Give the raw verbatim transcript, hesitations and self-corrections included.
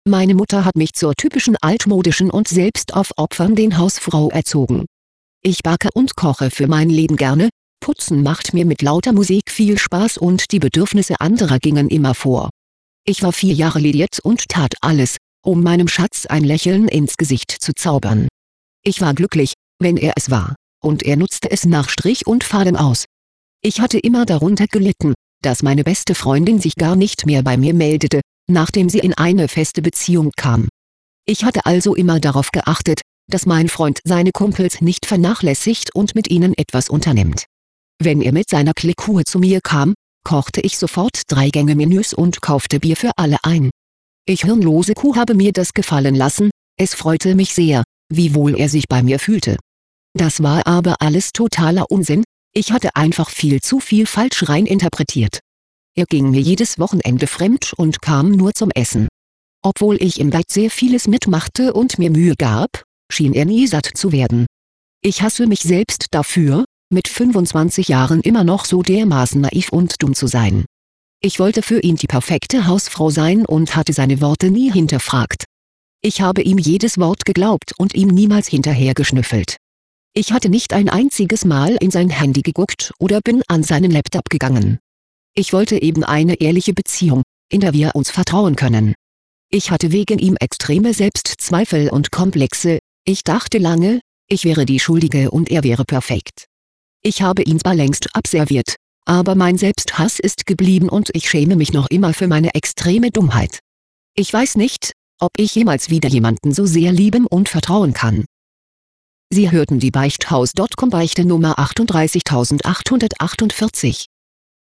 Meine Mutter hat mich zur typischen altmodischen und selbstaufopfernden Hausfrau erzogen. Ich backe und koche für mein Leben gerne, Putzen macht mir mit lauter Musik viel Spaß und die Bedürfnisse anderer gingen immer vor. Ich war vier Jahre liiert und tat alles, um meinem Schatz ein Lächeln ins Gesicht zu zaubern. Ich war glücklich, wenn er es war, und er nutzte es nach Strich und Faden aus. Ich hatte immer darunter gelitten, dass meine beste Freundin sich gar nicht mehr bei mir meldete, nachdem sie in eine feste Beziehung kam. Ich hatte also immer darauf geachtet, dass mein Freund seine Kumpels nicht vernachlässigt und mit ihnen etwas unternimmt. Wenn er mit seiner Clique zu mir kam, kochte ich sofort Drei-Gänge-Menüs und kaufte Bier für alle ein. Ich hirnlose Kuh habe mir das gefallen lassen, es freute mich sehr, wie wohl er sich bei mir fühlte. Das war aber alles totaler Unsinn, ich hatte einfach viel zu viel falsch rein interpretiert. Er ging mir jedes Wochenende fremd und kam nur zum Essen. Obwohl ich im Bett sehr vieles mitmachte und mir Mühe gab, schien er nie satt zu werden. Ich hasse mich selbst dafür, mit fünfundzwanzig Jahren immer noch so dermaßen naiv und dumm zu sein. Ich wollte für ihn die perfekte Hausfrau sein und hatte seine Worte nie hinterfragt. Ich habe ihm jedes Wort geglaubt und ihm niemals hinterhergeschnüffelt. Ich hatte nicht ein einziges Mal in sein Handy geguckt oder bin an seinen Laptop gegangen. Ich wollte eben eine ehrliche Beziehung, in der wir uns vertrauen können. Ich hatte wegen ihm extreme Selbstzweifel und Komplexe, ich dachte lange, ich wäre die Schuldige und er wäre perfekt. Ich habe ihn zwar längst abserviert, aber mein Selbsthass ist geblieben und ich schäme mich noch immer für meine extreme Dummheit. Ich weiß nicht, ob ich jemals wieder jemanden so sehr lieben und vertrauen kann. Sie hörten die Beichthaus Punkt com Beichte Nummer achtunddreißigtausendachthundertachtundvierzig.